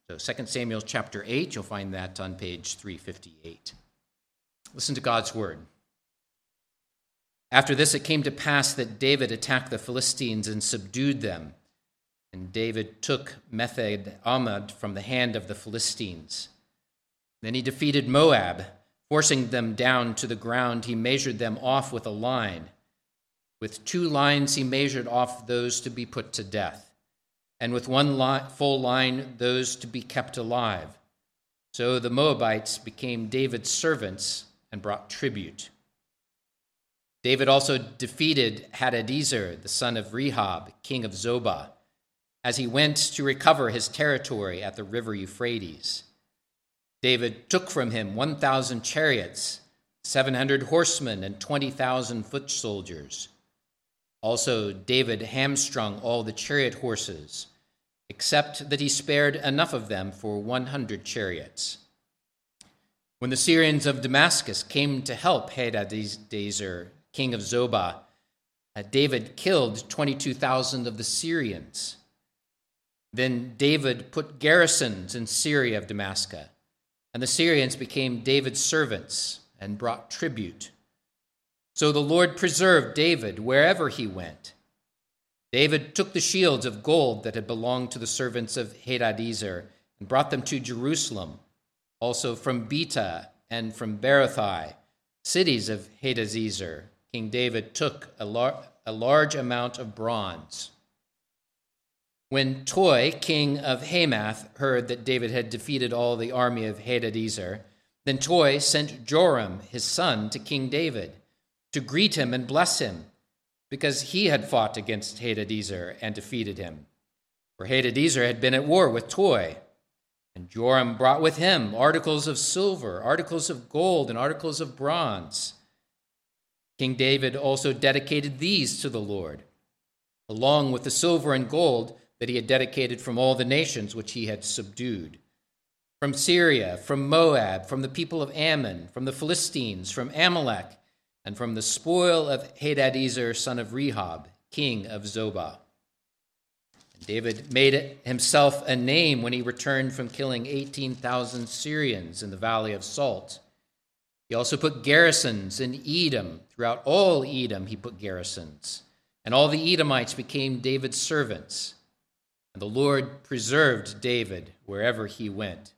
So 2 Samuel chapter 8, you'll find that on page 358. Listen to God's word. After this, it came to pass that David attacked the Philistines and subdued them. And David took Metheg-ammon from the hand of the Philistines. Then he defeated Moab. Forcing them down to the ground, he measured them off with a line. With 2 lines he measured off those to be put to death, and with 1 full line those to be kept alive. So the Moabites became David's servants and brought tribute. David also defeated Hadadezer, the son of Rehob, king of Zobah, as he went to recover his territory at the river Euphrates. David took from him 1,000 chariots, 700 horsemen, and 20,000 foot soldiers. Also, David hamstrung all the chariot horses, except that he spared enough of them for 100 chariots. When the Syrians of Damascus came to help Hadadezer, king of Zobah, David killed 22,000 of the Syrians. Then David put garrisons in Syria of Damascus, and the Syrians became David's servants and brought tribute. So the Lord preserved David wherever he went. David took the shields of gold that had belonged to the servants of Hadadezer and brought them to Jerusalem, also from Beta and from Berothai, cities of Hadadezer. King David took a large amount of bronze. When Toi, king of Hamath, heard that David had defeated all the army of Hadadezer, then Toi sent Joram, his son, to King David to greet him and bless him, because he had fought against Hadadezer and defeated him. For Hadadezer had been at war with Toi, and Joram brought with him articles of silver, articles of gold, and articles of bronze. King David also dedicated these to the Lord, along with the silver and gold that he had dedicated from all the nations which he had subdued, from Syria, from Moab, from the people of Ammon, from the Philistines, from Amalek, and from the spoil of Hadadezer, son of Rehob, king of Zobah. And David made himself a name when he returned from killing 18,000 Syrians in the Valley of Salt. He also put garrisons in Edom. Throughout all Edom he put garrisons, and all the Edomites became David's servants. And the Lord preserved David wherever he went.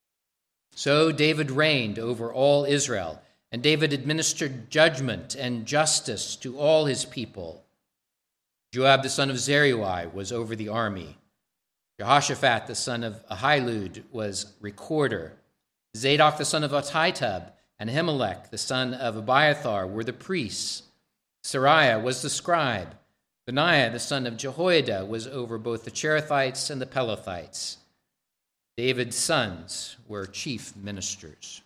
So David reigned over all Israel, and David administered judgment and justice to all his people. Joab the son of Zeruiah was over the army. Jehoshaphat the son of Ahilud was recorder. Zadok the son of Ahitub and Ahimelech the son of Abiathar were the priests. Sariah was the scribe. Benaiah the son of Jehoiada was over both the Cherethites and the Pelethites. David's sons were chief ministers.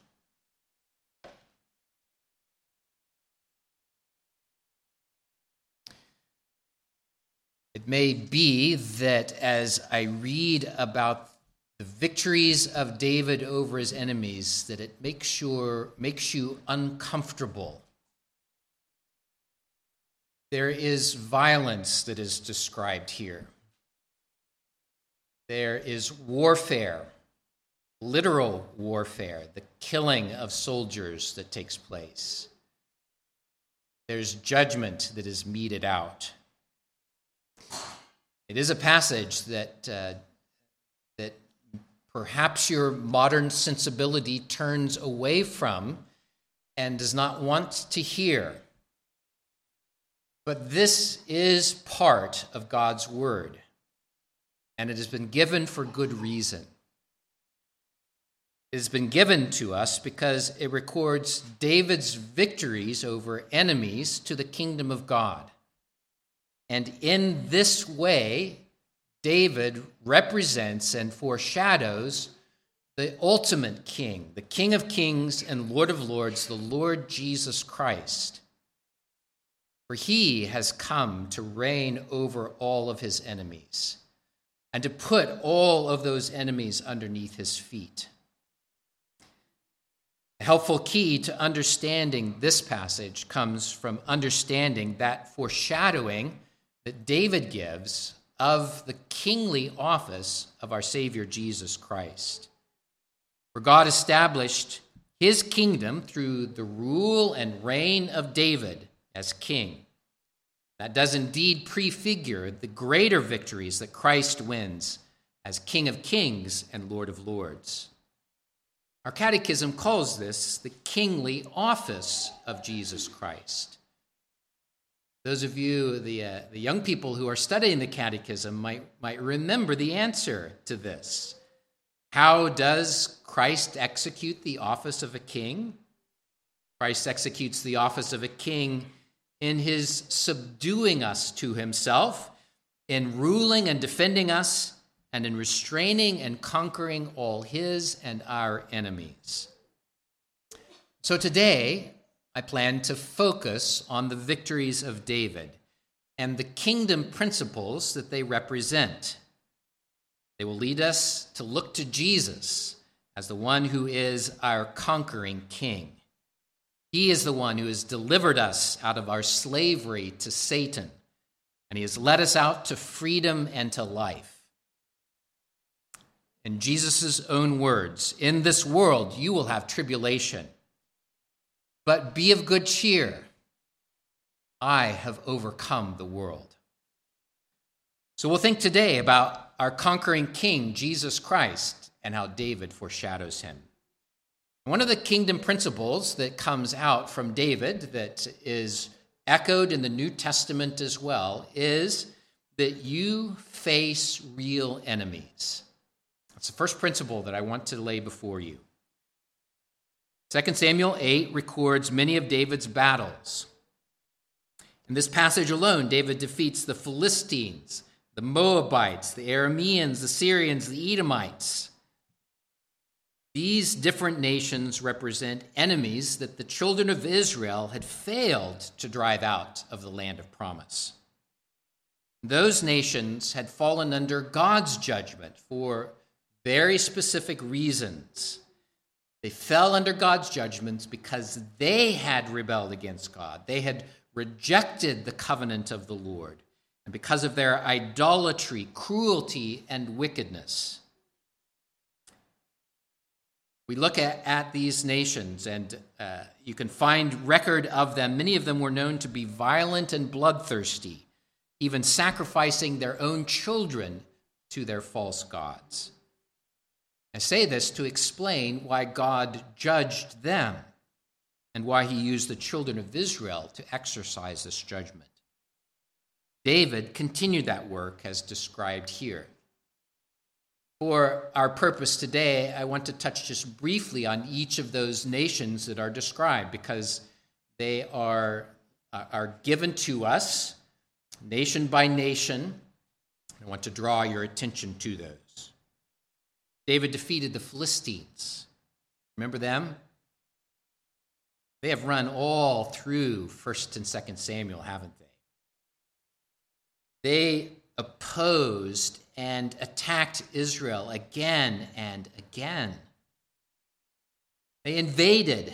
It may be that as I read about the victories of David over his enemies, that it makes you uncomfortable. There is violence that is described here. There is warfare, literal warfare, the killing of soldiers that takes place. There's judgment that is meted out. It is a passage that perhaps your modern sensibility turns away from and does not want to hear. But this is part of God's word, and it has been given for good reason. It has been given to us because it records David's victories over enemies to the kingdom of God. And in this way, David represents and foreshadows the ultimate king, the King of Kings and Lord of Lords, the Lord Jesus Christ. For he has come to reign over all of his enemies and to put all of those enemies underneath his feet. A helpful key to understanding this passage comes from understanding that foreshadowing that David gives of the kingly office of our Savior Jesus Christ. For God established his kingdom through the rule and reign of David as king. That does indeed prefigure the greater victories that Christ wins as King of Kings and Lord of Lords. Our catechism calls this the kingly office of Jesus Christ. Those of you, the young people who are studying the catechism might remember the answer to this. How does Christ execute the office of a king? Christ executes the office of a king in his subduing us to himself, in ruling and defending us, and in restraining and conquering all his and our enemies. So today, I plan to focus on the victories of David and the kingdom principles that they represent. They will lead us to look to Jesus as the one who is our conquering king. He is the one who has delivered us out of our slavery to Satan, and he has led us out to freedom and to life. In Jesus' own words, "In this world you will have tribulation, but be of good cheer. I have overcome the world." So we'll think today about our conquering king, Jesus Christ, and how David foreshadows him. One of the kingdom principles that comes out from David that is echoed in the New Testament as well is that you face real enemies. That's the first principle that I want to lay before you. 2 Samuel 8 records many of David's battles. In this passage alone, David defeats the Philistines, the Moabites, the Arameans, the Syrians, the Edomites. These different nations represent enemies that the children of Israel had failed to drive out of the land of promise. Those nations had fallen under God's judgment for very specific reasons. They fell under God's judgments because they had rebelled against God. They had rejected the covenant of the Lord, and because of their idolatry, cruelty, and wickedness. We look at these nations, and you can find record of them. Many of them were known to be violent and bloodthirsty, even sacrificing their own children to their false gods. I say this to explain why God judged them and why he used the children of Israel to exercise this judgment. David continued that work as described here. For our purpose today, I want to touch just briefly on each of those nations that are described because they are given to us nation by nation. I want to draw your attention to those. David defeated the Philistines. Remember them? They have run all through 1 and 2 Samuel, haven't they? They opposed and attacked Israel again and again. They invaded. At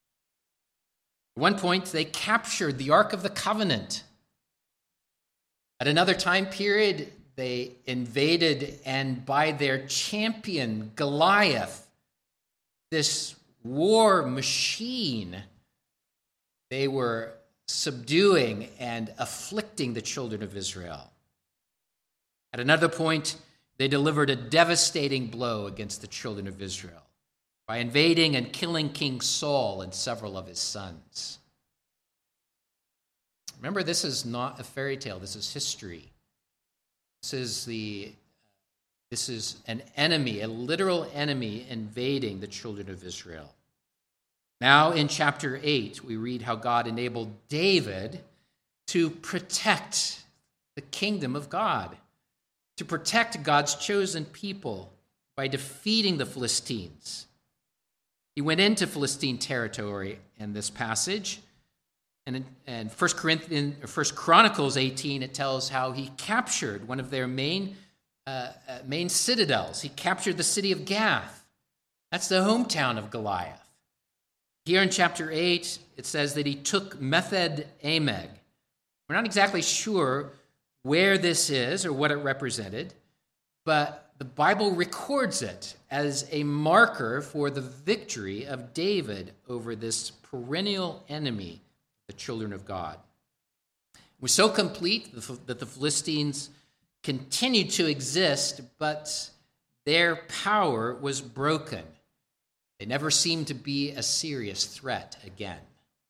one point, they captured the Ark of the Covenant. At another time period, they invaded, and by their champion, Goliath, this war machine, they were subduing and afflicting the children of Israel. At another point, they delivered a devastating blow against the children of Israel by invading and killing King Saul and several of his sons. Remember, this is not a fairy tale. This is history. This is an enemy, a literal enemy invading the children of Israel. Now in chapter 8, we read how God enabled David to protect the kingdom of God, to protect God's chosen people by defeating the Philistines. He went into Philistine territory in this passage. And in 1 Chronicles 18, it tells how he captured one of their main citadels. He captured the city of Gath. That's the hometown of Goliath. Here in chapter 8, it says that he took Metheg-Ammon. We're not exactly sure where this is or what it represented, but the Bible records it as a marker for the victory of David over this perennial enemy, the children of God. It was so complete that the Philistines continued to exist, but their power was broken. They never seemed to be a serious threat again.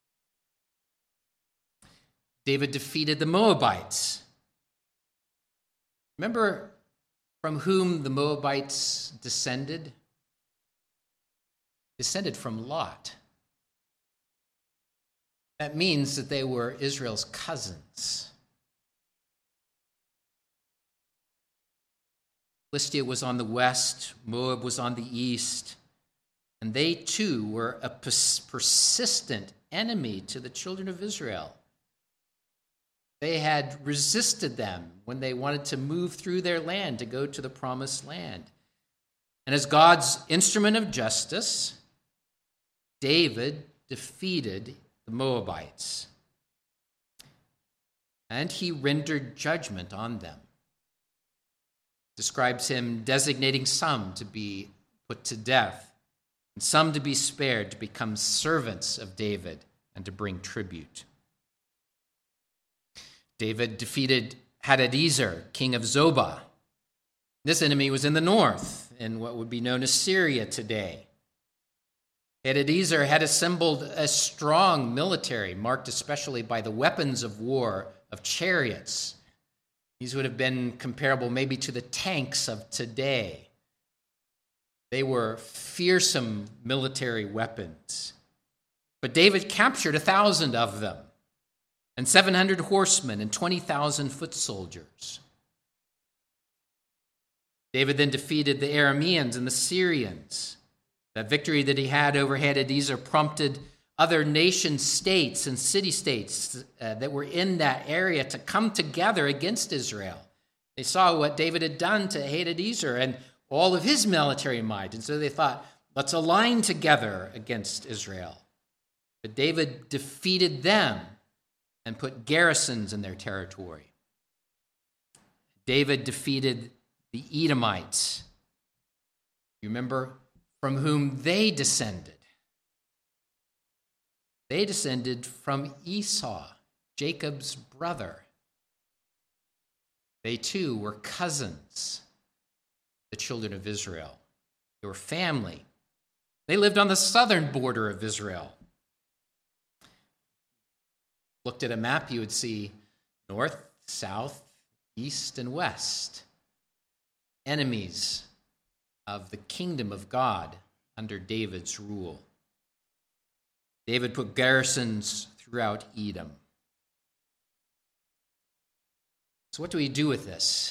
David defeated the Moabites. Remember from whom the Moabites descended? Descended from Lot. That means that they were Israel's cousins. Philistia was on the west, Moab was on the east, and they too were a persistent enemy to the children of Israel. They had resisted them when they wanted to move through their land to go to the promised land. And as God's instrument of justice, David defeated the Moabites. And he rendered judgment on them. Describes him designating some to be put to death and some to be spared to become servants of David and to bring tribute. David defeated Hadadezer, king of Zobah. This enemy was in the north, in what would be known as Syria today. Hadadezer had assembled a strong military, marked especially by the weapons of war of chariots. These would have been comparable maybe to the tanks of today. They were fearsome military weapons. But David captured 1,000 of them, and 700 horsemen and 20,000 foot soldiers. David then defeated the Arameans and the Syrians. That victory that he had over Hadadezer prompted other nation states and city-states that were in that area to come together against Israel. They saw what David had done to Hadadezer and all of his military might, and so they thought, let's align together against Israel. But David defeated them and put garrisons in their territory. David defeated the Edomites. You remember from whom they descended? They descended from Esau, Jacob's brother. They too were cousins, the children of Israel. They were family. They lived on the southern border of Israel. Looked at a map, you would see north, south, east, and west. Enemies of the kingdom of God under David's rule. David put garrisons throughout Edom. So what do we do with this?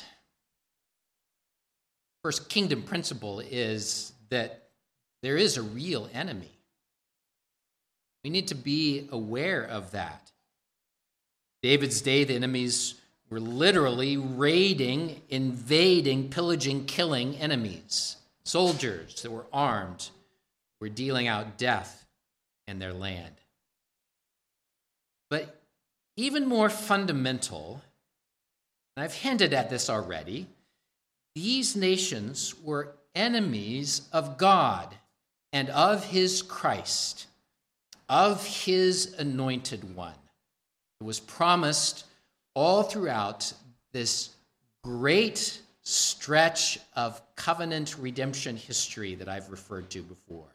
First kingdom principle is that there is a real enemy. We need to be aware of that. David's day, the enemies were literally raiding, invading, pillaging, killing enemies. Soldiers that were armed were dealing out death in their land. But even more fundamental, and I've hinted at this already, these nations were enemies of God and of his Christ, of his anointed one. It was promised all throughout this great stretch of covenant redemption history that I've referred to before.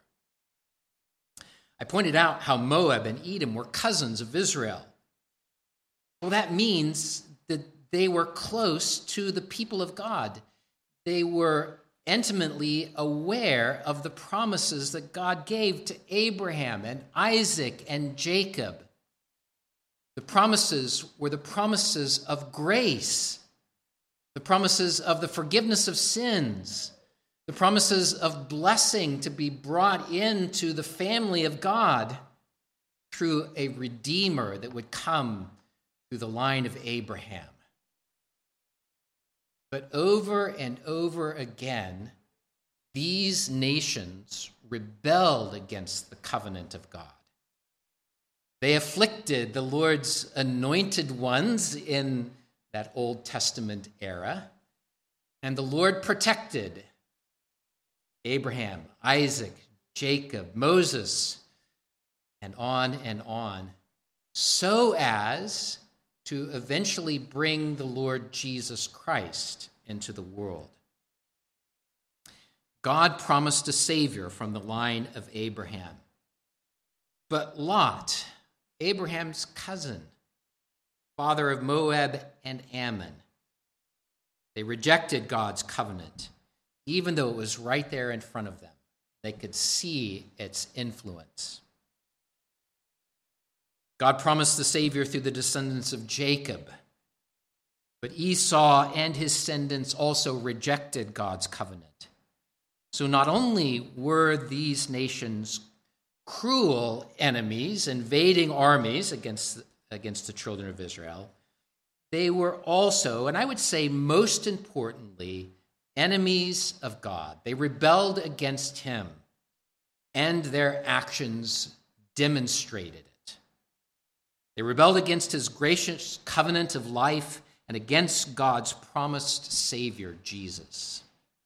I pointed out how Moab and Edom were cousins of Israel. Well, that means that they were close to the people of God. They were intimately aware of the promises that God gave to Abraham and Isaac and Jacob. The promises were the promises of grace, the promises of the forgiveness of sins, the promises of blessing to be brought into the family of God through a Redeemer that would come through the line of Abraham. But over and over again, these nations rebelled against the covenant of God. They afflicted the Lord's anointed ones in that Old Testament era. And the Lord protected Abraham, Isaac, Jacob, Moses, and on, so as to eventually bring the Lord Jesus Christ into the world. God promised a Savior from the line of Abraham. But Lot, Abraham's cousin, father of Moab and Ammon, they rejected God's covenant, even though it was right there in front of them. They could see its influence. God promised the Savior through the descendants of Jacob, but Esau and his descendants also rejected God's covenant. So not only were these nations cruel enemies, invading armies against the children of Israel, they were also, and I would say most importantly, enemies of God. They rebelled against him, and their actions demonstrated it. They rebelled against his gracious covenant of life and against God's promised Savior, Jesus.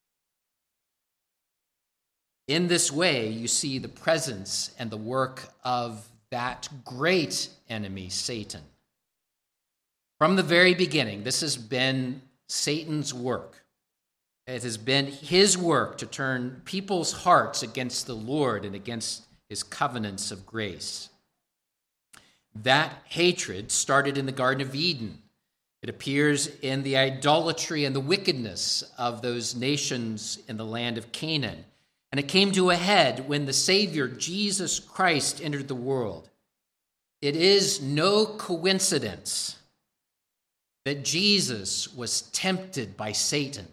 In this way, you see the presence and the work of that great enemy, Satan. From the very beginning, this has been Satan's work. It has been his work to turn people's hearts against the Lord and against his covenants of grace. That hatred started in the Garden of Eden. It appears in the idolatry and the wickedness of those nations in the land of Canaan. And it came to a head when the Savior, Jesus Christ, entered the world. It is no coincidence that Jesus was tempted by Satan.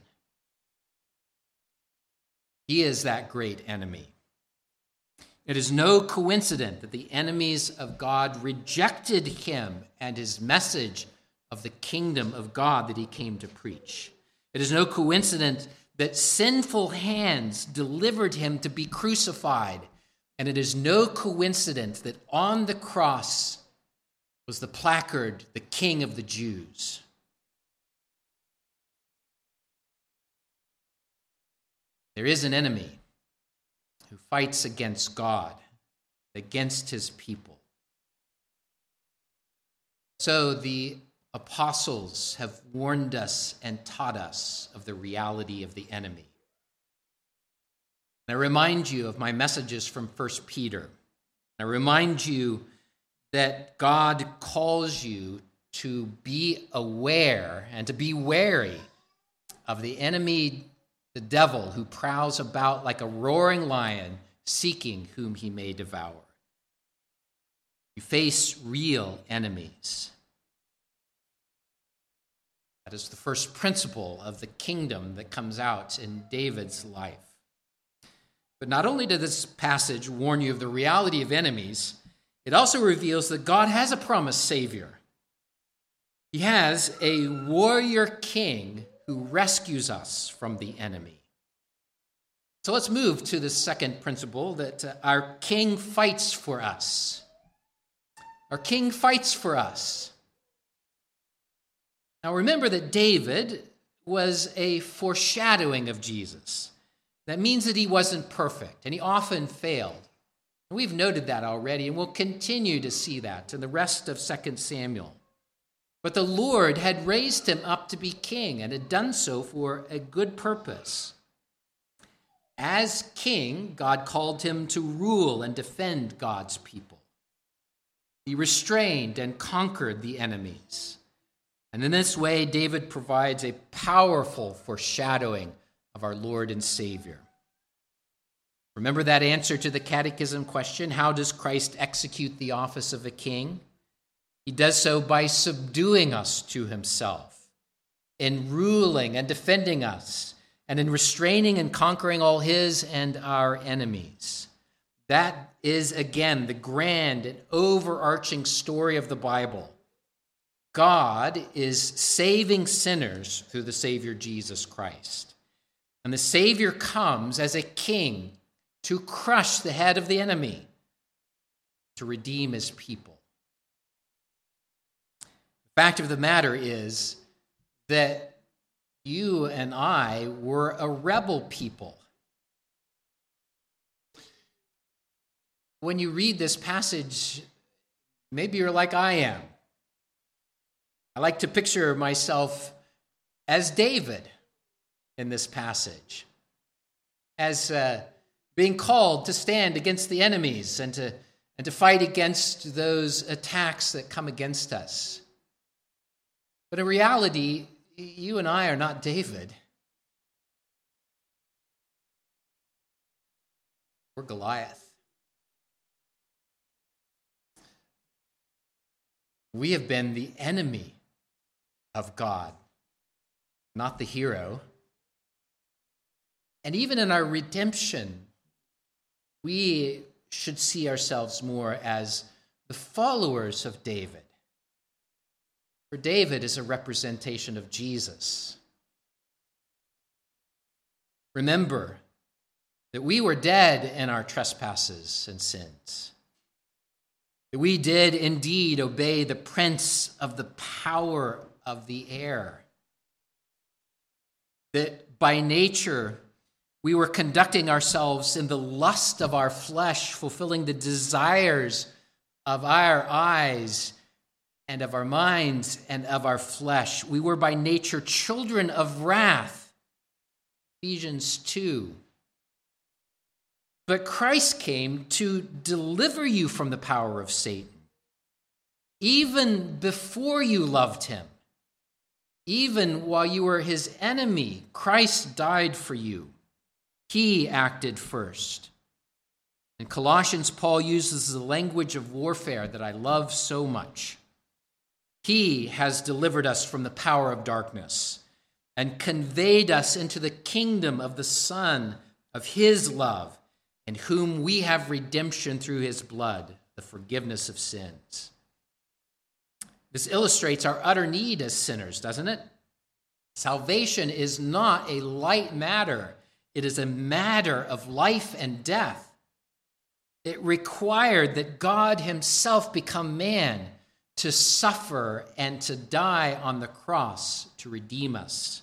He is that great enemy. It is no coincidence that the enemies of God rejected him and his message of the kingdom of God that he came to preach. It is no coincidence that sinful hands delivered him to be crucified. And it is no coincidence that on the cross was the placard, "The King of the Jews." There is an enemy who fights against God, against his people. So the apostles have warned us and taught us of the reality of the enemy. And I remind you of my messages from 1 Peter. I remind you that God calls you to be aware and to be wary of the enemy, the devil, who prowls about like a roaring lion, seeking whom he may devour. You face real enemies. That is the first principle of the kingdom that comes out in David's life. But not only does this passage warn you of the reality of enemies, it also reveals that God has a promised Savior. He has a warrior king who rescues us from the enemy. So let's move to the second principle, that our king fights for us. Our king fights for us. Now remember that David was a foreshadowing of Jesus. That means that he wasn't perfect, and he often failed. And we've noted that already, and we'll continue to see that in the rest of 2 Samuel. But the Lord had raised him up to be king, and had done so for a good purpose. As king, God called him to rule and defend God's people. He restrained and conquered the enemies. And in this way, David provides a powerful foreshadowing of our Lord and Savior. Remember that answer to the catechism question, how does Christ execute the office of a king? He does so by subduing us to himself, in ruling and defending us, and in restraining and conquering all his and our enemies. That is, again, the grand and overarching story of the Bible. God is saving sinners through the Savior Jesus Christ. And the Savior comes as a king to crush the head of the enemy, to redeem his people. The fact of the matter is that you and I were a rebel people. When you read this passage, maybe you're like I am. I like to picture myself as David in this passage, as being called to stand against the enemies and to fight against those attacks that come against us. But in reality, you and I are not David. We're Goliath. We have been the enemy of God, not the hero. And even in our redemption, we should see ourselves more as the followers of David. For David is a representation of Jesus. Remember that we were dead in our trespasses and sins. That we did indeed obey the prince of the power of the air. That by nature we were conducting ourselves in the lust of our flesh, fulfilling the desires of our eyes and of our minds and of our flesh. We were by nature children of wrath. Ephesians 2. But Christ came to deliver you from the power of Satan. Even before you loved him, even while you were his enemy, Christ died for you. He acted first. In Colossians, Paul uses the language of warfare that I love so much. He has delivered us from the power of darkness and conveyed us into the kingdom of the Son of his love, in whom we have redemption through his blood, the forgiveness of sins. This illustrates our utter need as sinners, doesn't it? Salvation is not a light matter. It is a matter of life and death. It required that God himself become man to suffer and to die on the cross to redeem us.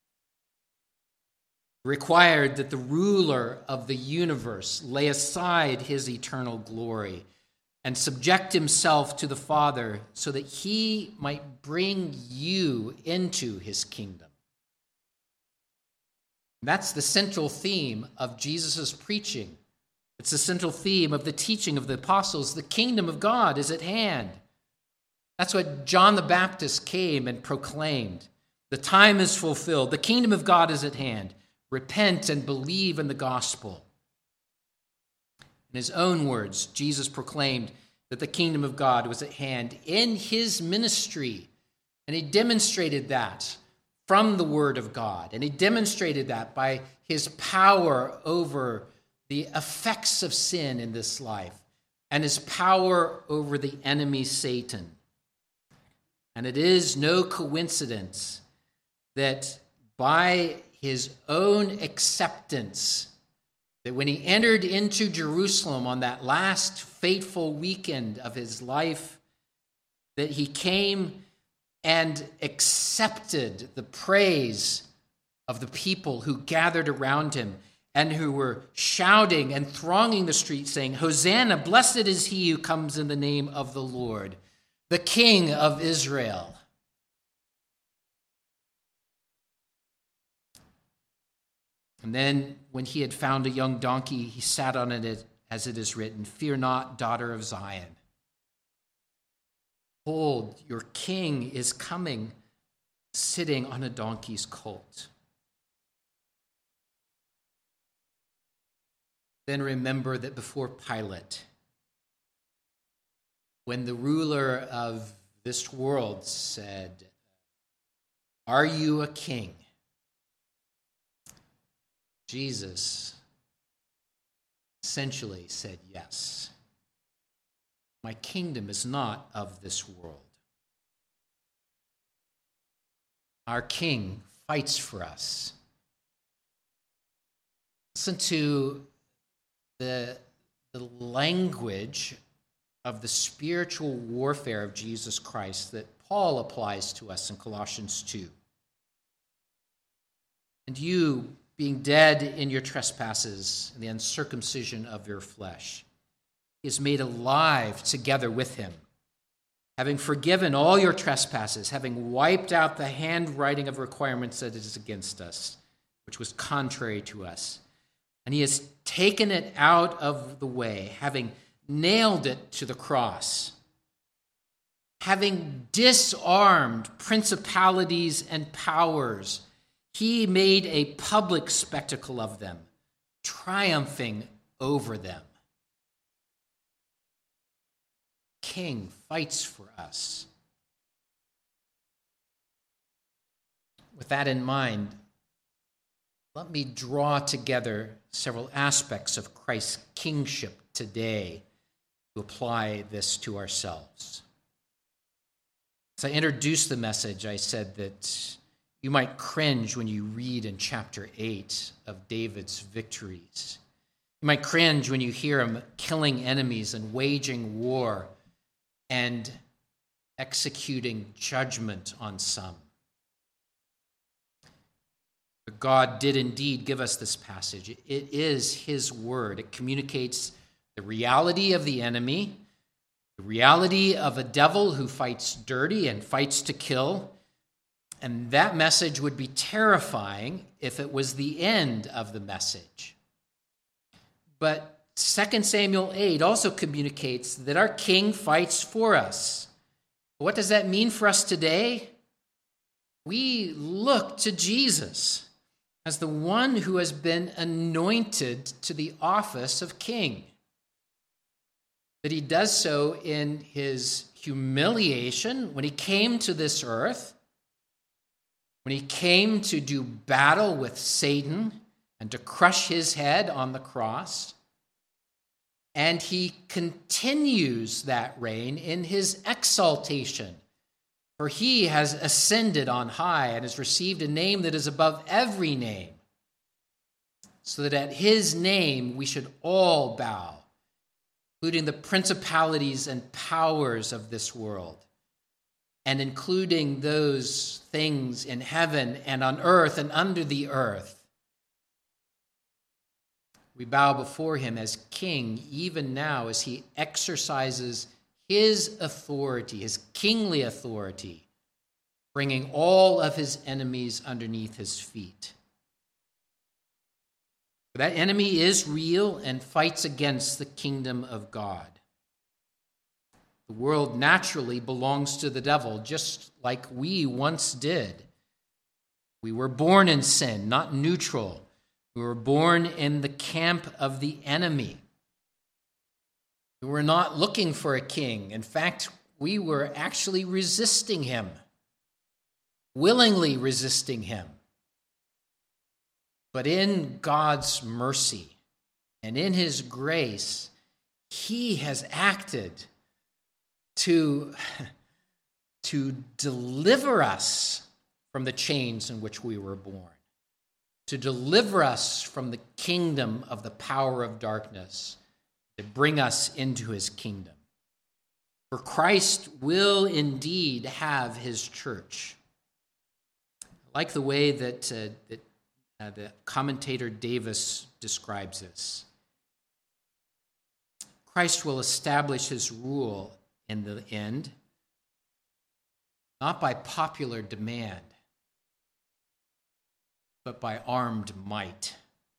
It required that the ruler of the universe lay aside his eternal glory and subject himself to the Father so that he might bring you into his kingdom. That's the central theme of Jesus' preaching. It's the central theme of the teaching of the apostles. The kingdom of God is at hand. That's what John the Baptist came and proclaimed. The time is fulfilled. The kingdom of God is at hand. Repent and believe in the gospel. In his own words, Jesus proclaimed that the kingdom of God was at hand in his ministry. And he demonstrated that from the word of God. And he demonstrated that by his power over the effects of sin in this life and his power over the enemy Satan. And it is no coincidence that by his own acceptance, that when he entered into Jerusalem on that last fateful weekend of his life, that he came and accepted the praise of the people who gathered around him and who were shouting and thronging the streets, saying, "Hosanna, blessed is he who comes in the name of the Lord, the King of Israel." And then when he had found a young donkey, he sat on it, as it is written, "Fear not, daughter of Zion. Behold, your king is coming, sitting on a donkey's colt." Then remember that before Pilate, when the ruler of this world said, "Are you a king?" Jesus essentially said, "Yes. My kingdom is not of this world." Our King fights for us. Listen to the language of the spiritual warfare of Jesus Christ that Paul applies to us in Colossians 2. And you, being dead in your trespasses and the uncircumcision of your flesh, he is made alive together with him, having forgiven all your trespasses, having wiped out the handwriting of requirements that is against us, which was contrary to us. And he has taken it out of the way, having nailed it to the cross, having disarmed principalities and powers. He made a public spectacle of them, triumphing over them. King fights for us. With that in mind, let me draw together several aspects of Christ's kingship today to apply this to ourselves. As I introduced the message, I said that you might cringe when you read in chapter 8 of David's victories. You might cringe when you hear him killing enemies and waging war and executing judgment on some. But God did indeed give us this passage. It is his word. It communicates the reality of the enemy, the reality of a devil who fights dirty and fights to kill. And that message would be terrifying if it was the end of the message. But 2 Samuel 8 also communicates that our king fights for us. What does that mean for us today? We look to Jesus as the one who has been anointed to the office of king. That he does so in his humiliation when he came to this earth, when he came to do battle with Satan and to crush his head on the cross. And he continues that reign in his exaltation. For he has ascended on high and has received a name that is above every name, so that at his name we should all bow, including the principalities and powers of this world, and including those things in heaven and on earth and under the earth. We bow before him as king even now as he exercises his authority, his kingly authority, bringing all of his enemies underneath his feet. That enemy is real and fights against the kingdom of God. The world naturally belongs to the devil, just like we once did. We were born in sin, not neutral. We were born in the camp of the enemy. We were not looking for a king. In fact, we were actually resisting him, willingly resisting him. But in God's mercy and in his grace, he has acted to deliver us from the chains in which we were born, to deliver us from the kingdom of the power of darkness, to bring us into his kingdom. For Christ will indeed have his church. I like the way that the commentator Davis describes this. Christ will establish his rule in the end, not by popular demand, but by armed might.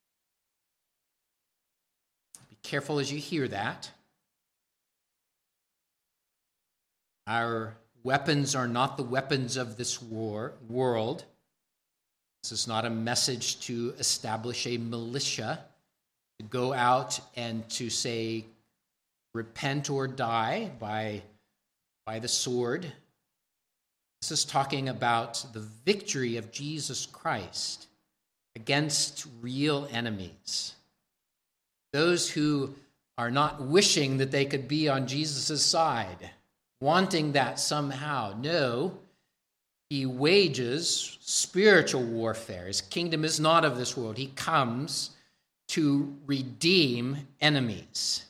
Be careful as you hear that. Our weapons are not the weapons of this world. This is not a message to establish a militia, to go out and to say, repent or die by the sword. This is talking about the victory of Jesus Christ against real enemies. Those who are not wishing that they could be on Jesus' side, wanting that somehow. No, he wages spiritual warfare. His kingdom is not of this world. He comes to redeem enemies.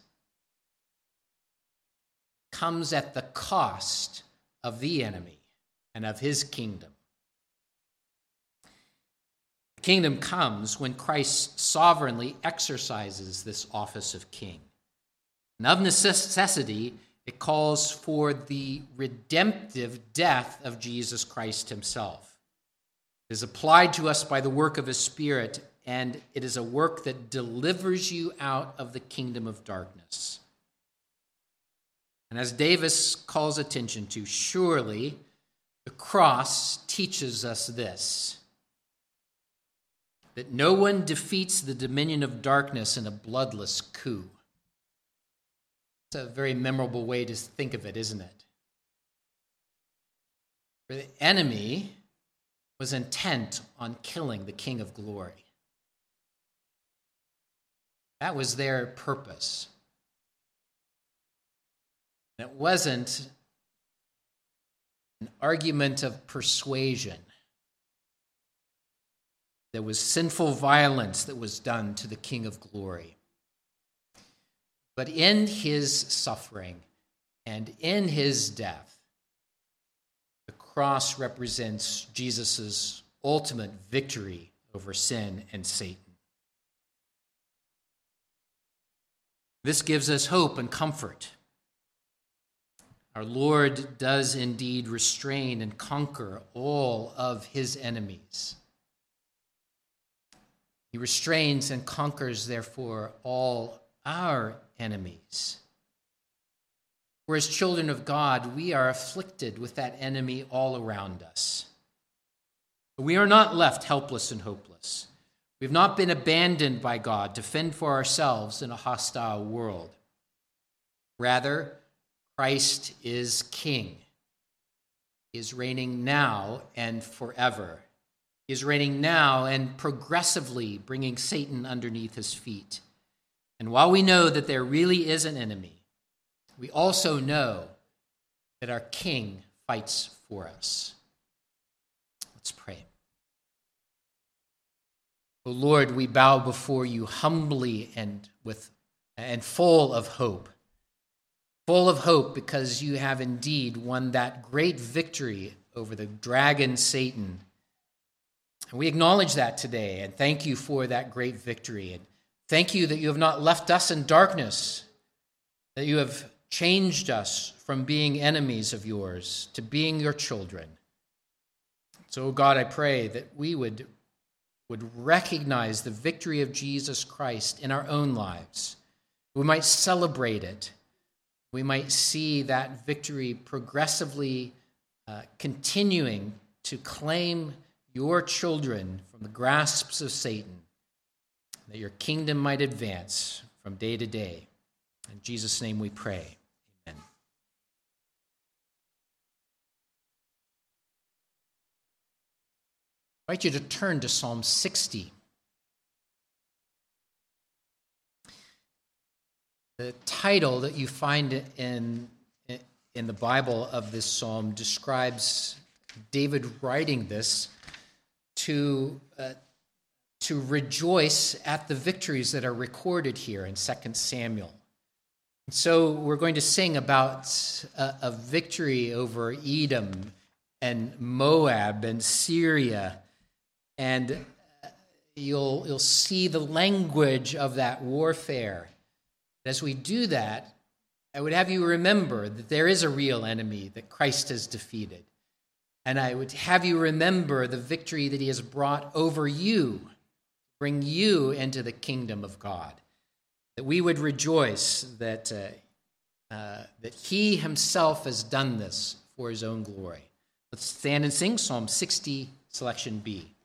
Comes at the cost of the enemy and of his kingdom. The kingdom comes when Christ sovereignly exercises this office of king. And of necessity, it calls for the redemptive death of Jesus Christ himself. It is applied to us by the work of his Spirit, and it is a work that delivers you out of the kingdom of darkness. And as Davis calls attention to, surely the cross teaches us this, that no one defeats the dominion of darkness in a bloodless coup. It's a very memorable way to think of it, isn't it? For the enemy was intent on killing the King of Glory. That was their purpose. And it wasn't an argument of persuasion. There was sinful violence that was done to the King of Glory. But in his suffering and in his death, the cross represents Jesus' ultimate victory over sin and Satan. This gives us hope and comfort. Our Lord does indeed restrain and conquer all of his enemies. He restrains and conquers, therefore, all our enemies. For as children of God, we are afflicted with that enemy all around us. But we are not left helpless and hopeless. We've not been abandoned by God to fend for ourselves in a hostile world. Rather, Christ is King. He is reigning now and forever. He is reigning now and progressively bringing Satan underneath his feet. And while we know that there really is an enemy, we also know that our King fights for us. Let's pray. O Lord, we bow before you humbly and full of hope. Full of hope because you have indeed won that great victory over the dragon Satan. And we acknowledge that today and thank you for that great victory. And thank you that you have not left us in darkness, that you have changed us from being enemies of yours to being your children. So, God, I pray that we would recognize the victory of Jesus Christ in our own lives. We might celebrate it. We might see that victory progressively continuing to claim your children from the grasps of Satan, that your kingdom might advance from day to day. In Jesus' name we pray. Amen. I invite you to turn to Psalm 60. The title that you find in the Bible of this psalm describes David writing this to rejoice at the victories that are recorded here in 2 Samuel. And so we're going to sing about a victory over Edom and Moab and Syria, and you'll see the language of that warfare. As we do that, I would have you remember that there is a real enemy that Christ has defeated. And I would have you remember the victory that he has brought over you, bring you into the kingdom of God. That we would rejoice that he himself has done this for his own glory. Let's stand and sing Psalm 60, selection B.